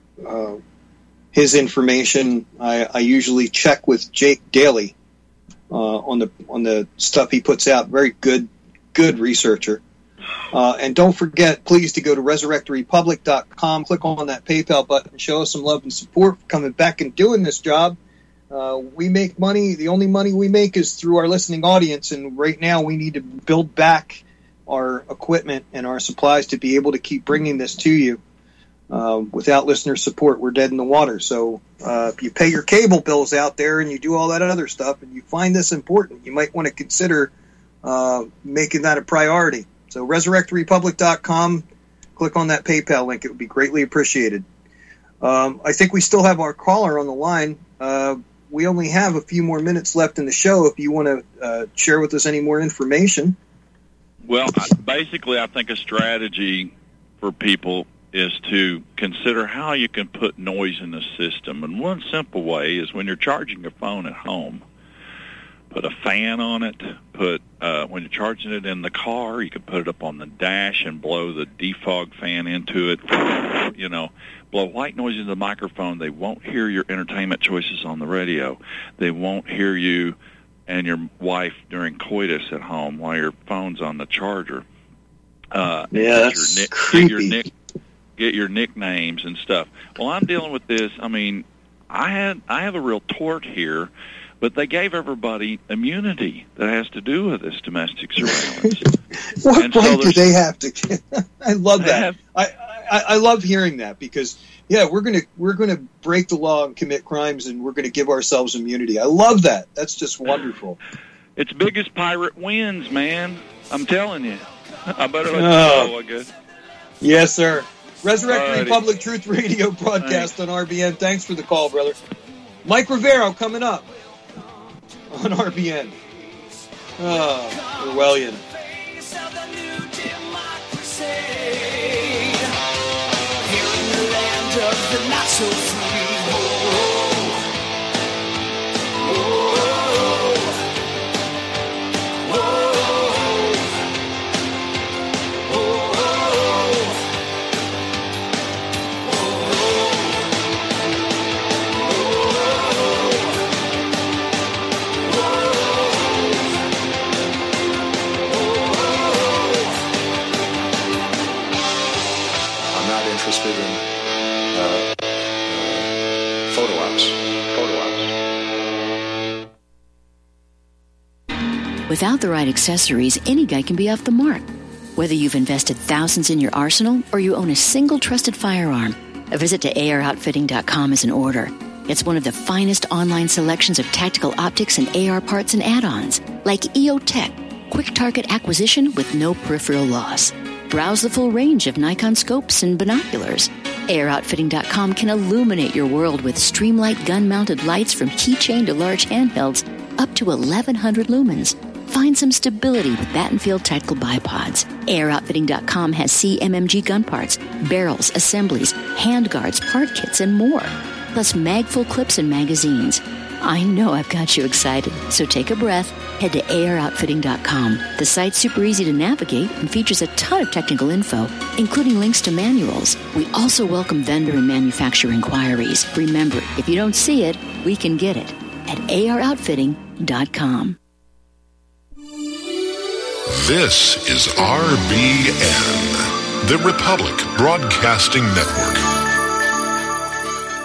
and his information. I usually check with Jake daily on the stuff he puts out. Very good researcher. And don't forget, please, to go to resurrecttherepublic.com, click on that PayPal button, show us some love and support for coming back and doing this job. We make money. The only money we make is through our listening audience, and right now we need to build back our equipment and our supplies to be able to keep bringing this to you. Without listener support, we're dead in the water. So if you pay your cable bills out there and you do all that other stuff and you find this important, you might want to consider making that a priority. So resurrecttherepublic.com, click on that PayPal link. It would be greatly appreciated. I think we still have our caller on the line. We only have a few more minutes left in the show. If you want to share with us any more information. Well, basically, I think a strategy for people is to consider how you can put noise in the system. And one simple way is when you're charging your phone at home, put a fan on it. When you're charging it in the car, you can put it up on the dash and blow the defog fan into it. Blow white noise into the microphone. They won't hear your entertainment choices on the radio. They won't hear you and your wife during coitus at home while your phone's on the charger. That's creepy. Get your nicknames and stuff. Well, I'm dealing with this. I mean, I have a real tort here, but they gave everybody immunity that has to do with this domestic surveillance. What point do they have to get? I love that. I love hearing that because, we're gonna break the law and commit crimes, and we're gonna give ourselves immunity. I love that. That's just wonderful. It's biggest pirate wins, man. I'm telling you. I better let you go, I guess. Yes, sir. Resurrect the Republic Truth Radio broadcast on RBN. Thanks for the call, brother. Mike Rivero coming up on RBN. Orwellian. Here in the land of the not so free. Interested in photo ops. Without the right accessories, any guy can be off the mark. Whether you've invested thousands in your arsenal or you own a single trusted firearm, a visit to AROutfitting.com is in order. It's one of the finest online selections of tactical optics and AR parts and add-ons, like EOTech, quick target acquisition with no peripheral loss. Browse the full range of Nikon scopes and binoculars. AROutfitting.com can illuminate your world with Streamlight gun-mounted lights from keychain to large handhelds up to 1,100 lumens. Find some stability with Battenfield tactical bipods. AROutfitting.com has CMMG gun parts, barrels, assemblies, handguards, part kits, and more. Plus mag-full clips and magazines. I know I've got you excited, so take a breath. Head to AROutfitting.com. The site's super easy to navigate and features a ton of technical info, including links to manuals. We also welcome vendor and manufacturer inquiries. Remember, if you don't see it, we can get it at AROutfitting.com. This is RBN, the Republic Broadcasting Network.